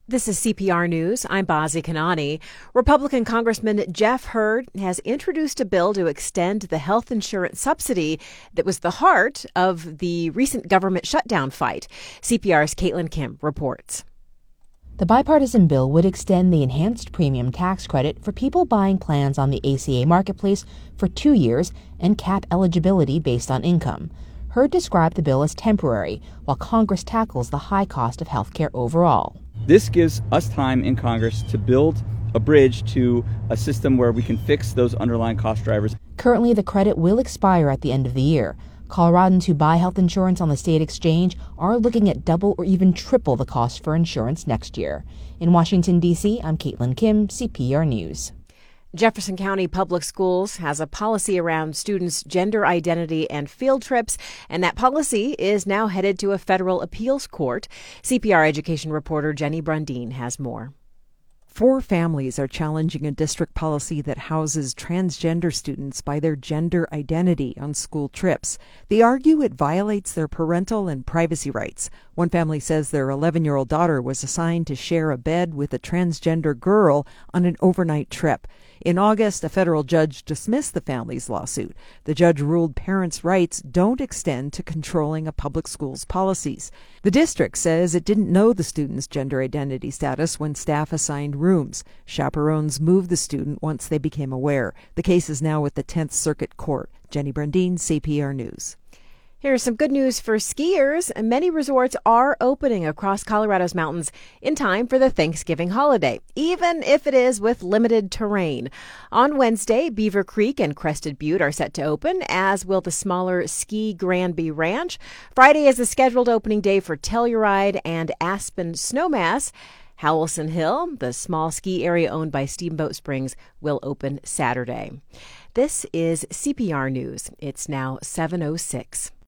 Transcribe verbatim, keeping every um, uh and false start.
This is C P R News. I'm Bazi Kanani. Republican Congressman Jeff Hurd has introduced a bill to extend the health insurance subsidy that was the heart of the recent government shutdown fight. C P R's Caitlin Kim reports. The bipartisan bill would extend the enhanced premium tax credit for people buying plans on the A C A marketplace for two years and cap eligibility based on income. Hurd described the bill as temporary, while Congress tackles the high cost of health care overall. This gives us time in Congress to build a bridge to a system where we can fix those underlying cost drivers. Currently, the credit will expire at the end of the year. Coloradans who buy health insurance on the state exchange are looking at double or even triple the cost for insurance next year. In Washington, D C, I'm Caitlin Kim, C P R News. Jefferson County Public Schools has a policy around students' gender identity and field trips, and that policy is now headed to a federal appeals court. C P R education reporter Jenny Brundin has more. Four families are challenging a district policy that houses transgender students by their gender identity on school trips. They argue it violates their parental and privacy rights. One family says their eleven-year-old daughter was assigned to share a bed with a transgender girl on an overnight trip. In August, a federal judge dismissed the family's lawsuit. The judge ruled parents' rights don't extend to controlling a public school's policies. The district says it didn't know the student's gender identity status when staff assigned rooms. Chaperones moved the student once they became aware. The case is now with the tenth Circuit Court. Jenny Brundin, C P R News. Here's some good news for skiers. Many resorts are opening across Colorado's mountains in time for the Thanksgiving holiday, even if it is with limited terrain. On Wednesday, Beaver Creek and Crested Butte are set to open, as will the smaller Ski Granby Ranch. Friday is the scheduled opening day for Telluride and Aspen Snowmass. Howelson Hill, the small ski area owned by Steamboat Springs, will open Saturday. This is C P R News. It's now seven oh six.